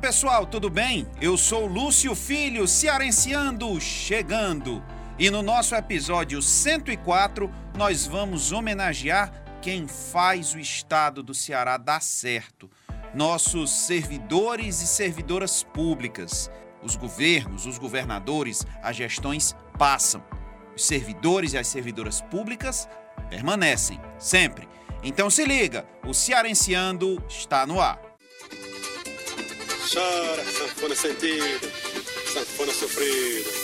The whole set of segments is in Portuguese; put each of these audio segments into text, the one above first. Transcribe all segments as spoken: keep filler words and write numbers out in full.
pessoal, tudo bem? Eu sou Lúcio Filho, cearenseando, chegando. E no nosso episódio cento e quatro, nós vamos homenagear quem faz o estado do Ceará dar certo. Nossos servidores e servidoras públicas. Os governos, os governadores, as gestões passam. Os servidores e as servidoras públicas permanecem, sempre. Então se liga, o Cearenseando está no ar. Chora, sanfona sentida, sanfona sofrida.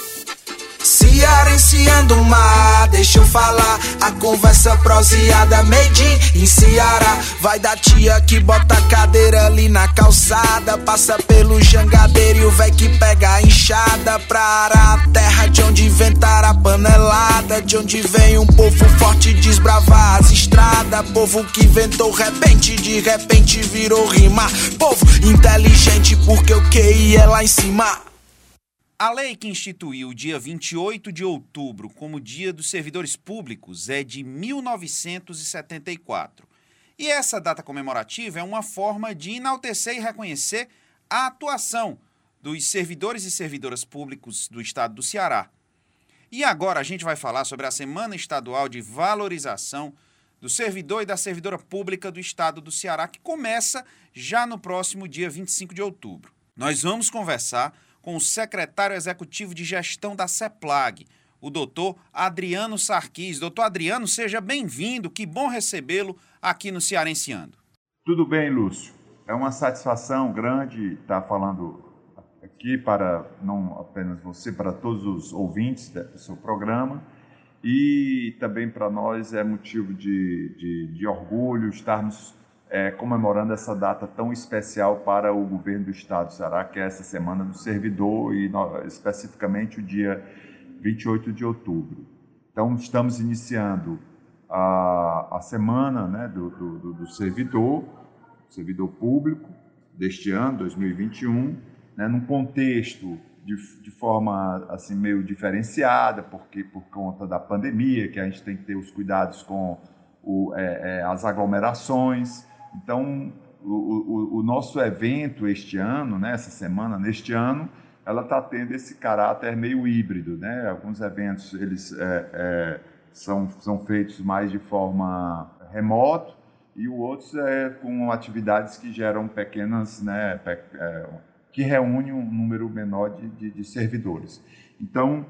Cearenseando mar, deixa eu falar. A conversa proseada made in Ceará. Vai da tia que bota a cadeira ali na calçada, passa pelo jangadeiro e o véi que pega a enxada pra arar a terra de onde inventaram a panelada, de onde vem um povo forte desbravar as estradas. Povo que inventou repente, de repente virou rima. Povo inteligente porque o Q I é lá em cima. A lei que instituiu o dia vinte e oito de outubro como Dia dos Servidores Públicos é de mil novecentos e setenta e quatro. E essa data comemorativa é uma forma de enaltecer e reconhecer a atuação dos servidores e servidoras públicos do estado do Ceará. E agora a gente vai falar sobre a Semana Estadual de Valorização do Servidor e da Servidora Pública do estado do Ceará, que começa já no próximo dia vinte e cinco de outubro. Nós vamos conversar com o secretário executivo de gestão da CEPLAG, o doutor Adriano Sarquis. Doutor Adriano, seja bem-vindo, que bom recebê-lo aqui no Cearenseando. Tudo bem, Lúcio. É uma satisfação grande estar falando aqui para não apenas você, para todos os ouvintes do seu programa, e também para nós é motivo de, de, de orgulho estarmos É, comemorando essa data tão especial para o governo do estado do Ceará, que é essa Semana do Servidor e no, especificamente o dia vinte e oito de outubro. Então, estamos iniciando a, a semana, né, do, do, do servidor, servidor público deste ano, dois mil e vinte e um, né, num contexto de, de forma assim, meio diferenciada, porque por conta da pandemia, que a gente tem que ter os cuidados com o, é, é, as aglomerações. Então, o, o, o nosso evento este ano, né, essa semana, neste ano, ela está tendo esse caráter meio híbrido, né? Alguns eventos eles é, é, são, são feitos mais de forma remota e os outros é com atividades que geram pequenas, né, pe, é, que reúnem um número menor de, de, de servidores. Então,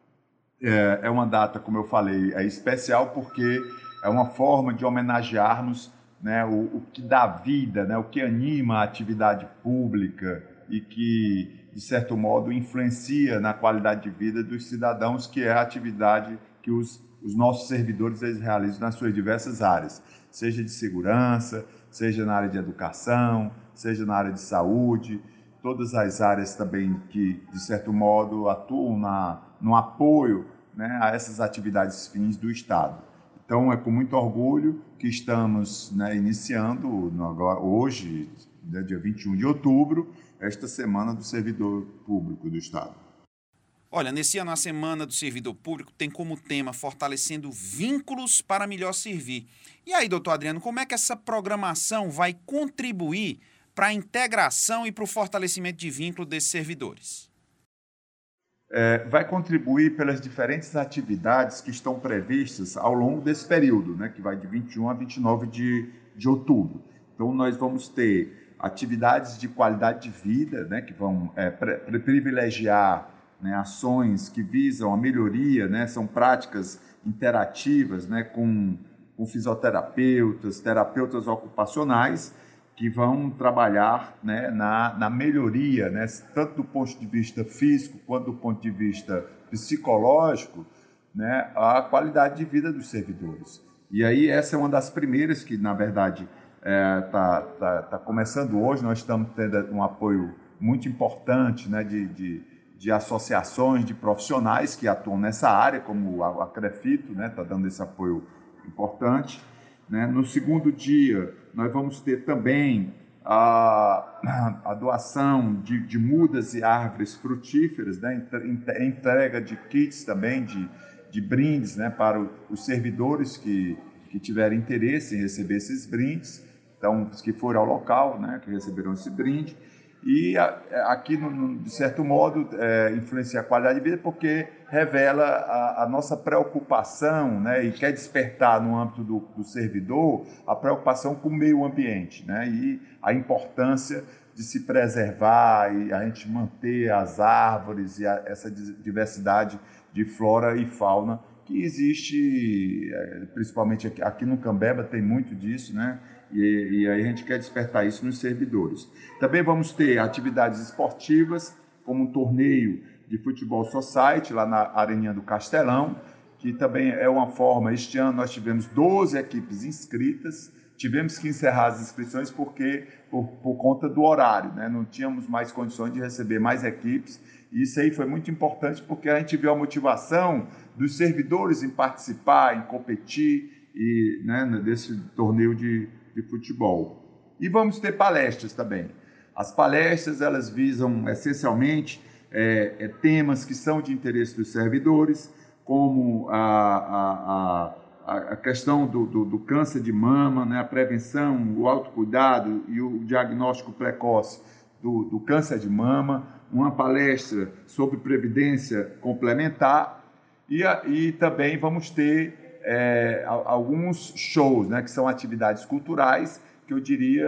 é, é uma data, como eu falei, é especial porque é uma forma de homenagearmos, né, o, o que dá vida, né, o que anima a atividade pública e que, de certo modo, influencia na qualidade de vida dos cidadãos, que é a atividade que os, os nossos servidores eles realizam nas suas diversas áreas, seja de segurança, seja na área de educação, seja na área de saúde, todas as áreas também que, de certo modo, atuam na, no apoio, né, a essas atividades fins do Estado. Então, é com muito orgulho que estamos, né, iniciando no, agora, hoje, né, dia vinte e um de outubro, esta Semana do Servidor Público do Estado. Olha, nesse ano a Semana do Servidor Público tem como tema Fortalecendo Vínculos para Melhor Servir. E aí, doutor Adriano, como é que essa programação vai contribuir para a integração e para o fortalecimento de vínculo desses servidores? É, vai contribuir pelas diferentes atividades que estão previstas ao longo desse período, né, que vai de vinte e um a vinte e nove de, de outubro. Então, nós vamos ter atividades de qualidade de vida, né, que vão é, pre, privilegiar, né, ações que visam a melhoria, né, são práticas interativas, né, com, com fisioterapeutas, terapeutas ocupacionais, que vão trabalhar, né, na, na melhoria, né, tanto do ponto de vista físico quanto do ponto de vista psicológico, né, a qualidade de vida dos servidores. E aí essa é uma das primeiras que, na verdade, está é, tá, tá, tá começando hoje. Nós estamos tendo um apoio muito importante, né, de, de, de associações de profissionais que atuam nessa área, como a, a CREFITO, né, está dando esse apoio importante. Né? No segundo dia, nós vamos ter também a, a doação de, de mudas e árvores frutíferas, né? Entrega de kits também, de, de brindes, né? Para o, os servidores que, que tiverem interesse em receber esses brindes, então, os que forem ao local, né? Que receberão esse brinde. E aqui, de certo modo, é, influencia a qualidade de vida porque revela a, a nossa preocupação, né, e quer despertar no âmbito do, do servidor a preocupação com o meio ambiente, né, e a importância de se preservar e a gente manter as árvores e a, essa diversidade de flora e fauna que existe, principalmente aqui, aqui no Cambeba tem muito disso, né? E, e aí a gente quer despertar isso nos servidores. Também vamos ter atividades esportivas, como um torneio de futebol society, lá na Areninha do Castelão, que também é uma forma, este ano nós tivemos doze equipes inscritas, tivemos que encerrar as inscrições porque, por, por conta do horário, né? Não tínhamos mais condições de receber mais equipes, e isso aí foi muito importante porque a gente viu a motivação dos servidores em participar, em competir, e, né, desse torneio de de futebol. E vamos ter palestras também. As palestras, elas visam essencialmente é, é, temas que são de interesse dos servidores, como a, a, a, a questão do, do, do câncer de mama, né, a prevenção, o autocuidado e o diagnóstico precoce do, do câncer de mama, uma palestra sobre previdência complementar e, e também vamos ter É, alguns shows, né, que são atividades culturais, que eu diria,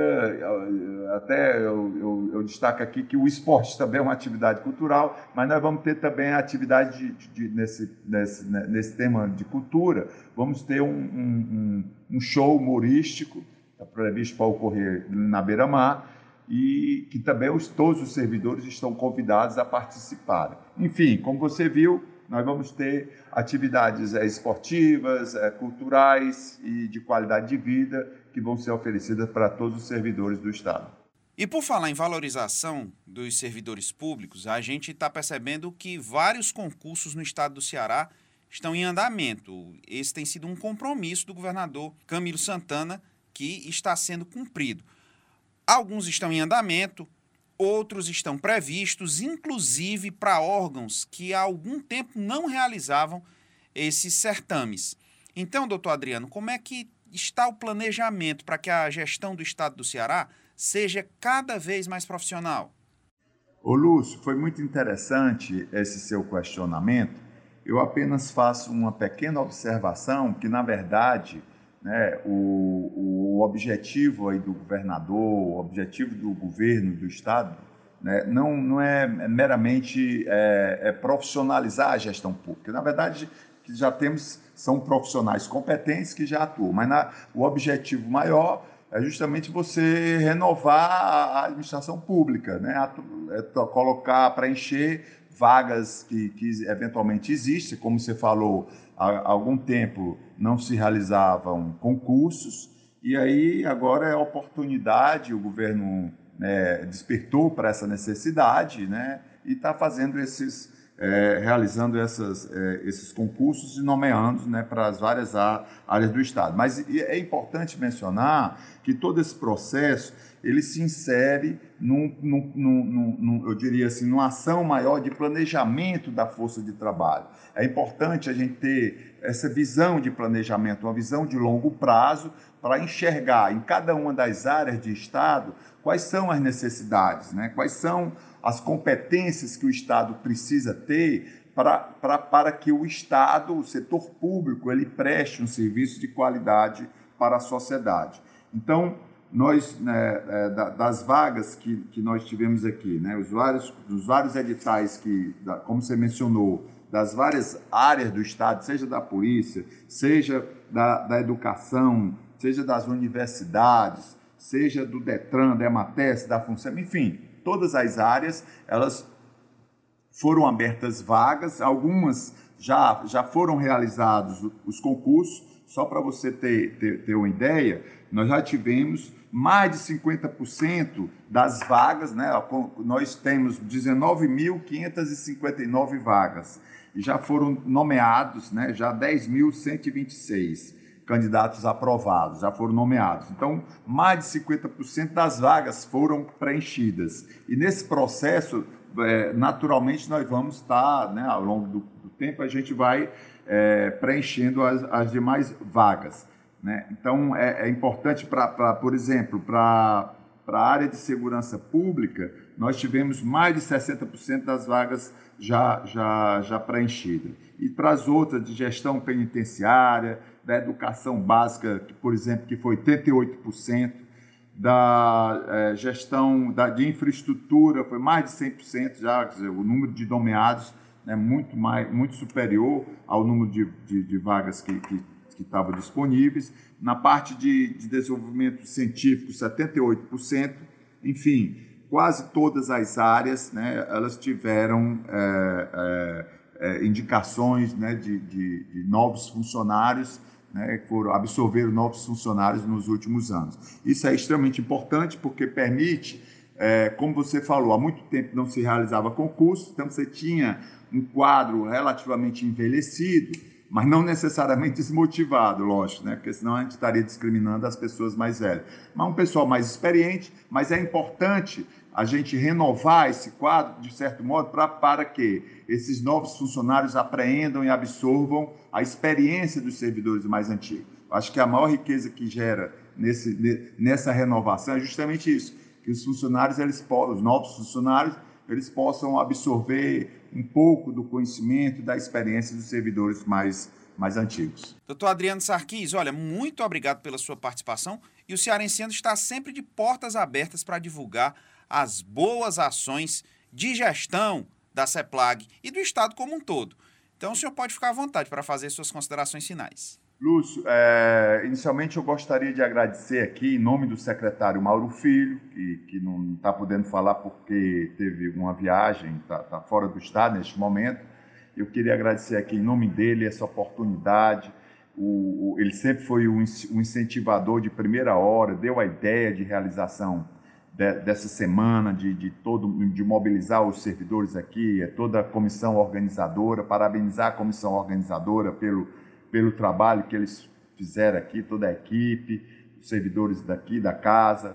até eu, eu, eu destaco aqui que o esporte também é uma atividade cultural, mas nós vamos ter também a atividade de, de, de, nesse, nesse, nesse tema de cultura, vamos ter um, um, um show humorístico, previsto para ocorrer na Beira-Mar, e que também os, todos os servidores estão convidados a participarem. Enfim, como você viu, nós vamos ter atividades é, esportivas, é, culturais e de qualidade de vida que vão ser oferecidas para todos os servidores do Estado. E por falar em valorização dos servidores públicos, a gente está percebendo que vários concursos no estado do Ceará estão em andamento. Esse tem sido um compromisso do governador Camilo Santana que está sendo cumprido. Alguns estão em andamento, outros estão previstos, inclusive para órgãos que há algum tempo não realizavam esses certames. Então, doutor Adriano, como é que está o planejamento para que a gestão do Estado do Ceará seja cada vez mais profissional? Ô Lúcio, foi muito interessante esse seu questionamento. Eu apenas faço uma pequena observação que, na verdade, né, o, o objetivo aí do governador, o objetivo do governo do Estado, né, não, não é meramente é, é profissionalizar a gestão pública. Na verdade, que já temos, são profissionais competentes que já atuam, mas na, o objetivo maior é justamente você renovar a administração pública, né, é colocar, preencher vagas que, que eventualmente existem, como você falou, há algum tempo não se realizavam concursos, e aí agora é a oportunidade, o governo, né, despertou para essa necessidade, né, e está fazendo esses, é, realizando essas, é, esses concursos e nomeando, né, para as várias áreas do Estado. Mas é importante mencionar que todo esse processo ele se insere num, num, num, num, eu diria assim, numa ação maior de planejamento da força de trabalho. É importante a gente ter essa visão de planejamento, uma visão de longo prazo, para enxergar em cada uma das áreas de Estado quais são as necessidades, né? Quais são as competências que o Estado precisa ter para, para, para que o Estado, o setor público, ele preste um serviço de qualidade para a sociedade. Então, nós, né, das vagas que, que nós tivemos aqui, né, os vários, os vários editais que, como você mencionou, das várias áreas do Estado, seja da polícia, seja da, da educação, seja das universidades, seja do DETRAN, da EMATES, da FUNSEM, enfim, todas as áreas, elas foram abertas vagas, algumas já, já foram realizados os concursos. Só para você ter, ter, ter uma ideia, nós já tivemos mais de cinquenta por cento das vagas, né? Nós temos dezenove mil quinhentas e cinquenta e nove vagas, e já foram nomeados, né, já dez mil cento e vinte e seis candidatos aprovados, já foram nomeados. Então, mais de cinquenta por cento das vagas foram preenchidas. E nesse processo, é, naturalmente, nós vamos estar, né, ao longo do, do tempo, a gente vai é, preenchendo as, as demais vagas, né? Então, é, é importante, pra, pra, por exemplo, para a área de segurança pública, nós tivemos mais de sessenta por cento das vagas já, já, já preenchidas. E para as outras, de gestão penitenciária, da educação básica, por exemplo, que foi oitenta e oito por cento, da é, gestão da, de infraestrutura, foi mais de cem por cento já, quer dizer, o número de nomeados é muito, mais, muito superior ao número de, de, de vagas que, que, que estavam disponíveis. Na parte de, de desenvolvimento científico, setenta e oito por cento, enfim, quase todas as áreas, né, elas tiveram é, é, é, indicações, né, de, de, de novos funcionários, né, foram absorver novos funcionários nos últimos anos. Isso é extremamente importante porque permite, é, como você falou, há muito tempo não se realizava concurso, então você tinha um quadro relativamente envelhecido, mas não necessariamente desmotivado, lógico, né, porque senão a gente estaria discriminando as pessoas mais velhas. Mas um pessoal mais experiente, mas é importante a gente renovar esse quadro, de certo modo, pra, para que esses novos funcionários apreendam e absorvam a experiência dos servidores mais antigos. Acho que a maior riqueza que gera nesse, nessa renovação é justamente isso, que os funcionários, eles, os novos funcionários, eles possam absorver um pouco do conhecimento e da experiência dos servidores mais, mais antigos. Doutor Adriano Sarquis, olha, muito obrigado pela sua participação e o Cearenseano está sempre de portas abertas para divulgar as boas ações de gestão da CEPLAG e do Estado como um todo. Então, o senhor pode ficar à vontade para fazer suas considerações finais. Lúcio, é, inicialmente eu gostaria de agradecer aqui, em nome do secretário Mauro Filho, que, que não está podendo falar porque teve uma viagem, está tá fora do estado neste momento. Eu queria agradecer aqui, em nome dele, essa oportunidade. O, o, ele sempre foi um, um incentivador de primeira hora, deu a ideia de realização dessa semana, de, de, todo, de mobilizar os servidores aqui, toda a comissão organizadora, parabenizar a comissão organizadora pelo, pelo trabalho que eles fizeram aqui, toda a equipe, os servidores daqui, da casa,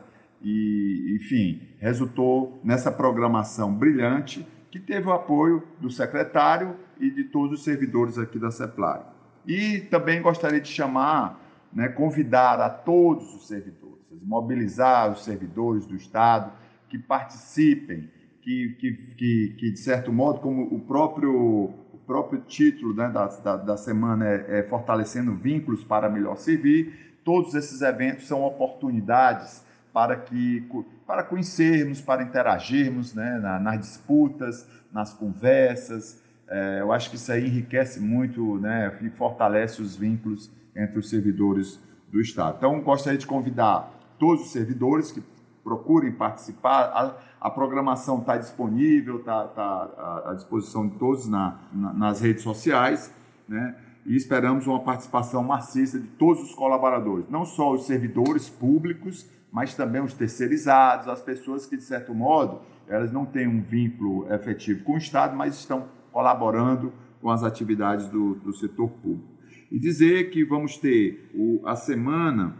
e, enfim, resultou nessa programação brilhante que teve o apoio do secretário e de todos os servidores aqui da CEPLAG. E também gostaria de chamar, né, convidar a todos os servidores, mobilizar os servidores do Estado que participem, que, que, que, que de certo modo, como o próprio, o próprio título, né, da, da, da semana é, é Fortalecendo Vínculos para Melhor Servir, todos esses eventos são oportunidades para, que, para conhecermos, para interagirmos, né, na, nas disputas, nas conversas. É, eu acho que isso aí enriquece muito, né, e fortalece os vínculos entre os servidores do Estado. Então, gostaria de convidar todos os servidores que procurem participar. A, a programação está disponível, está tá à disposição de todos na, na, nas redes sociais, né? E esperamos uma participação maciça de todos os colaboradores, não só os servidores públicos, mas também os terceirizados, as pessoas que, de certo modo, elas não têm um vínculo efetivo com o Estado, mas estão colaborando com as atividades do, do setor público. E dizer que vamos ter o, a semana,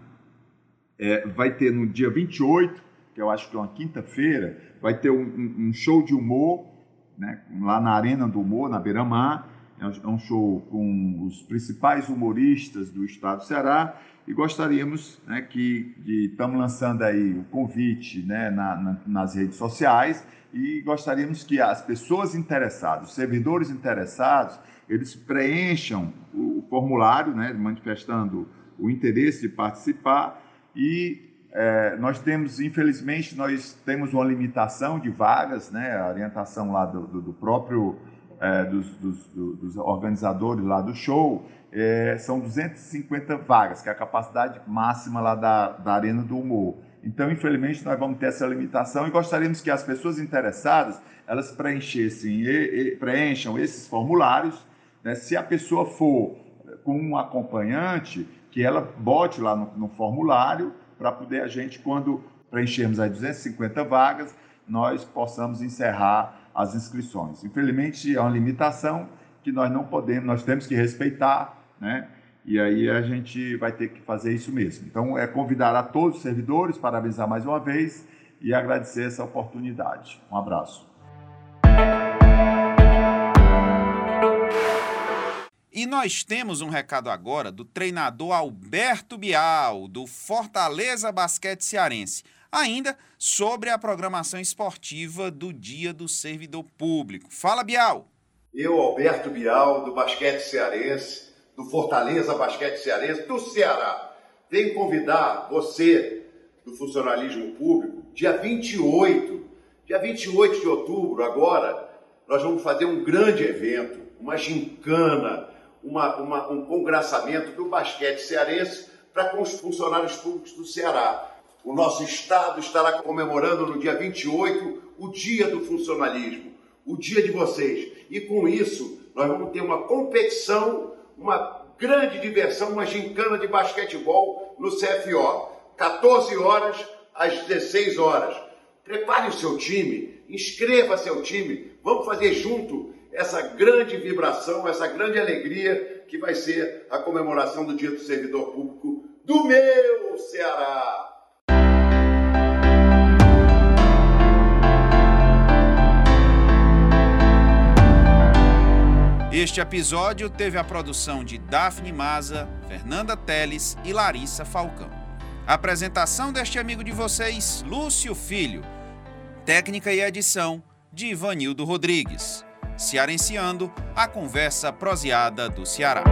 é, vai ter no dia vinte e oito, que eu acho que é uma quinta-feira, vai ter um, um show de humor, né, lá na Arena do Humor, na Beira-Mar. É um show com os principais humoristas do estado do Ceará e gostaríamos, né, que estamos lançando aí o convite, né, na, na, nas redes sociais e gostaríamos que as pessoas interessadas, os servidores interessados, eles preencham o, o formulário, né, manifestando o interesse de participar e é, nós temos, infelizmente, nós temos uma limitação de vagas, né, a orientação lá do, do, do próprio... É, dos, dos, dos organizadores lá do show, é, são duzentas e cinquenta vagas, que é a capacidade máxima lá da, da Arena do Humor. Então, infelizmente, nós vamos ter essa limitação e gostaríamos que as pessoas interessadas, elas preenchessem, e, e, preencham esses formulários, né? Se a pessoa for com um acompanhante, que ela bote lá no, no formulário, para poder a gente, quando preenchermos as duzentas e cinquenta vagas, nós possamos encerrar as inscrições. Infelizmente, é uma limitação que nós não podemos, nós temos que respeitar, né? E aí a gente vai ter que fazer isso mesmo. Então, é convidar a todos os servidores, parabenizar mais uma vez e agradecer essa oportunidade. Um abraço. E nós temos um recado agora do treinador Alberto Bial, do Fortaleza Basquete Cearense. ainda sobre a programação esportiva do Dia do Servidor Público. Fala, Bial! Eu, Alberto Bial, do basquete cearense, do Fortaleza Basquete Cearense, do Ceará, venho convidar você, do funcionalismo público, dia vinte e oito, dia vinte e oito de outubro, agora, nós vamos fazer um grande evento, uma gincana, uma, uma, um congraçamento do basquete cearense para com os funcionários públicos do Ceará. O nosso estado estará comemorando no dia vinte e oito o Dia do Funcionalismo, o dia de vocês. E com isso, nós vamos ter uma competição, uma grande diversão, uma gincana de basquetebol no C F O. quatorze horas às dezesseis horas. Prepare o seu time, inscreva seu time, vamos fazer junto essa grande vibração, essa grande alegria que vai ser a comemoração do Dia do Servidor Público do meu Ceará. Este episódio teve a produção de Daphne Maza, Fernanda Teles e Larissa Falcão. A apresentação deste amigo de vocês, Lúcio Filho. Técnica e edição de Ivanildo Rodrigues. Cearenciando a conversa proseada do Ceará.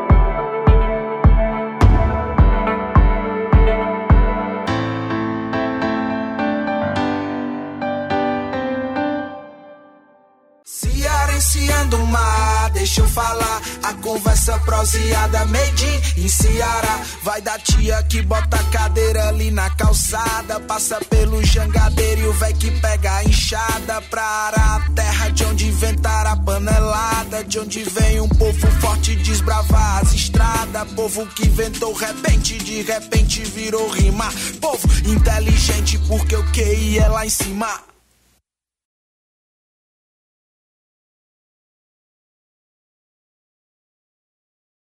Cearenciando o mar, deixa eu falar. A conversa proseada made in, em Ceará. Vai da tia que bota a cadeira ali na calçada, passa pelo jangadeiro e o véi que pega a enxada pra arar a terra de onde inventaram a panelada, de onde vem um povo forte desbravar as estradas. Povo que inventou repente, de repente virou rima. Povo inteligente porque o Q I é lá em cima.